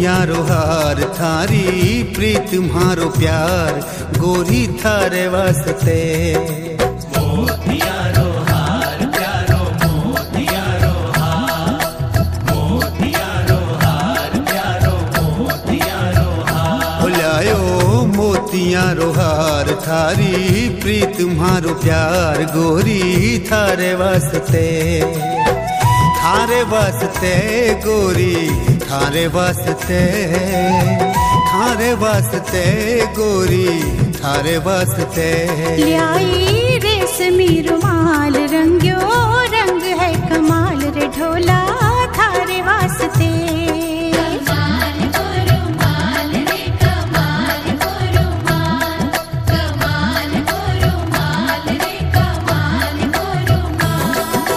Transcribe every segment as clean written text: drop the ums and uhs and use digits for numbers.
मोतियारो हार थारी प्रीत तुम्हारो प्यार गोरी थारे वास्ते। मोतियारो हार प्यारो मोतियारो हार, मोतियारो हार प्यारो मोतियारो हार। लायो मोतियारो हार थारी प्रीत तुम्हारो प्यार गोरी थारे वास्ते। थारे वास्ते गोरी थारे वास्ते, थारे वास्ते गोरी थारे वास्ते। ल्याई रेशमी रुमाल रंग्यो रंग है कमाल रे ढोला थारे वास्ते। कमाल को रुमाल रे कमाल को रुमाल, कमाल को रुमाल रे कमाल को रुमाल।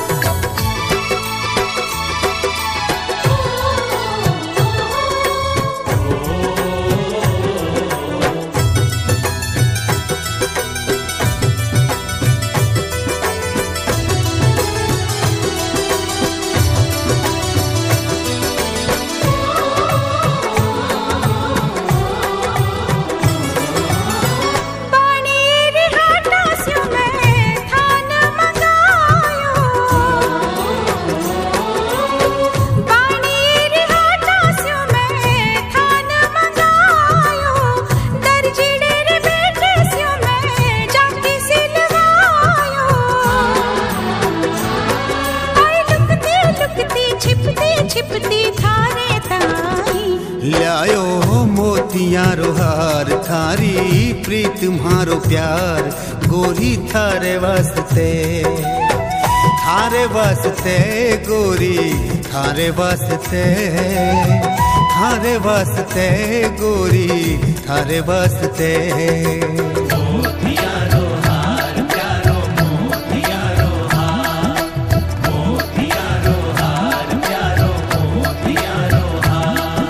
लायो मोतियारो हार थारी प्रीत तुम्हारो प्यार गोरी थारे वास्ते। थारे वास्ते गोरी थारे वास्ते, थारे वास्ते गोरी थारे वास्ते। मोतियारो हार प्यारो मोतियारो हार, मोतियारो हार प्यारो मोतियारो हार।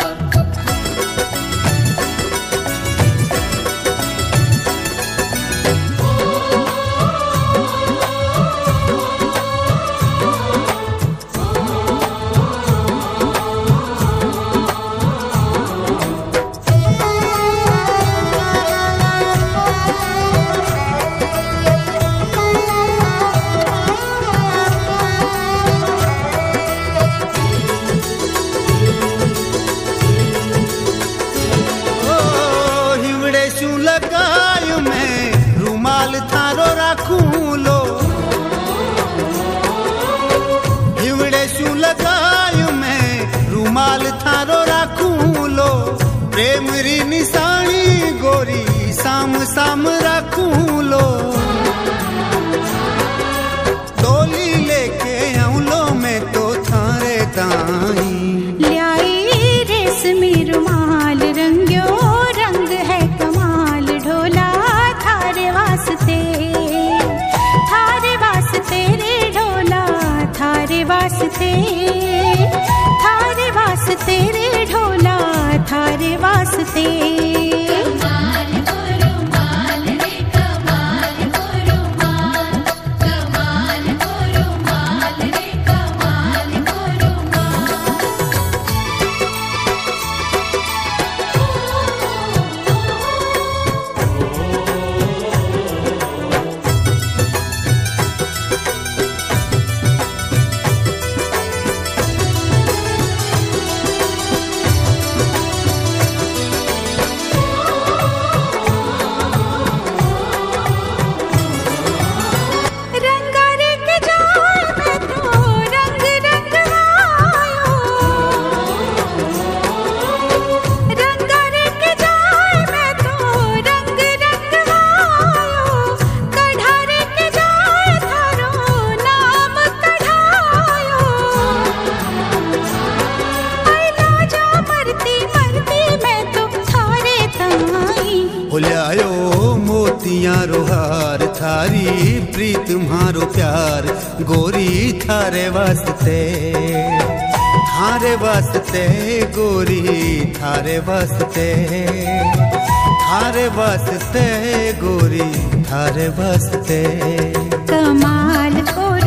लगायो मैं रुमाल थारो राखूं लो, हिवड़े शू लगायो मैं रुमाल थारो राखूं लो। प्रेम री निशानी गोरी साम साम राखूं लो। डोली लेके आऊं लो मैं तो थारे ताई। ल्याई रेशमी रुमाल रंग्यो रंग है कमाल ढोला थारे वास्ते। थारे वास्ते रे ढोला थारे वास्ते, थारे वास्ते रे ढोला थारे वास्ते। कमाल को रुमाल रे कमाल को रुमाल, कमाल को रुमाल रे कमाल को रुमाल। लायो मोतियारो हार थारी प्रीत तुम्हारो प्यार गोरी थारे वास्ते। थारे वास्ते गोरी थारे वास्ते, थारे वास्ते गोरी थारे वास्ते। कमाल को